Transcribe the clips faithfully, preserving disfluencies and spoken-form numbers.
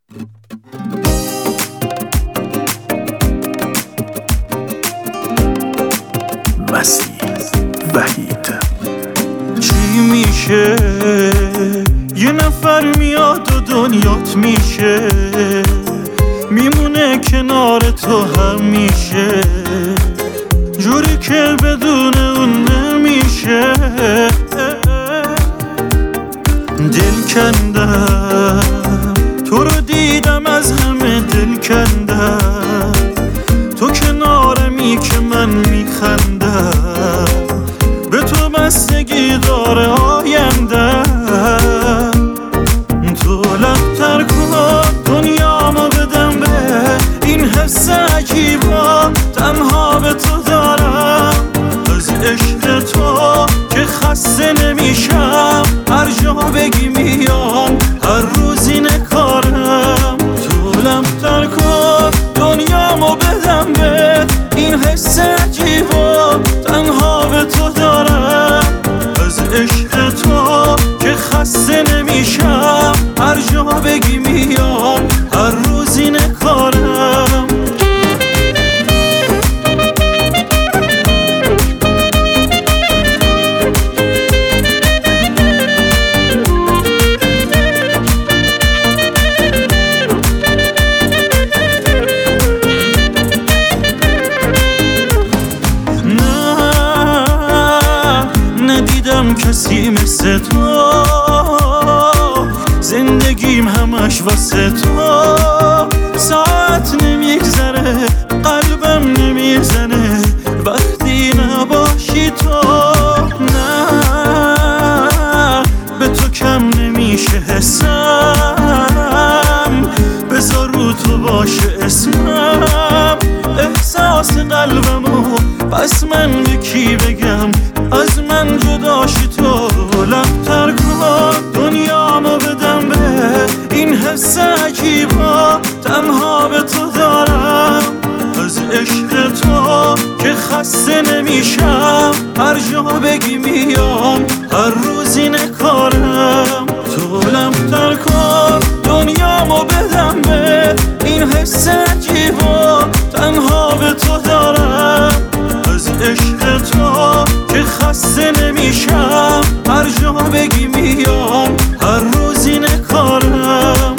مسیح وحید. چی میشه یه نفر میاد و دنیات میشه، میمونه کنار تو همیشه، جوری که بدون اون نمیشه. دل کندم تو رو دیدم، از همه دل کندم، تو کنارمی که من میخندم، به تو بستگی داره آیندم. تو لبتر کن دنیامو بدم به این حس عجیبا، تنها به تو دارم، از عشق تو که خسته نمیشم، هر جا بگی میام، هر روز اینه کارم. تو لبتر کن دنیامو بدم به این حس عجیبا، تنها به تو دارم، از عشق تو که خسته نمیشم، هر جا بگی میام، هر روز اینه کارم. ندیدم کسی مثل تو، زندگیم همش واسه تو، ساعت نمیگذره قلبم نمیزنه وقتی نباشی تو. نه به تو کم نمیشه حسم، بذار رو تو باشه اسمم، احساس قلبمو پس من به کی بگم، از من جداشی تو. لبتر کن دنیامو بدم به این حس عجیبا، تنها به تو دارم، از عشق تو که خسته نمیشم، هر جا بگی میام، هر روز اینه کارم. تو لبتر کن دنیامو بدم به این حس عجیبا، تنها به تو دارم، از عشق تو که خسته نمیشم، هر جا بگی میام، هر روز اینه کارم.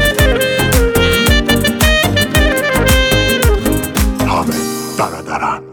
حامد برادران.